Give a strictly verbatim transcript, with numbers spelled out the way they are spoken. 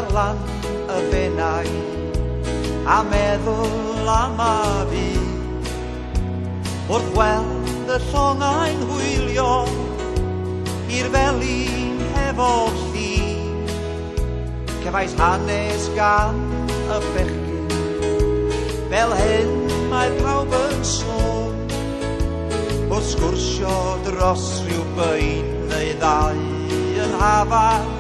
ar lan y fenai a meddwl am a fi wrth weld y llongau'n hwylio i'r felin hefo thi cefais hanes gan y bechgyn fel hyn mae pawb yn sôn wrth sgwrsio dros rhyw bein neu ddau yn hafan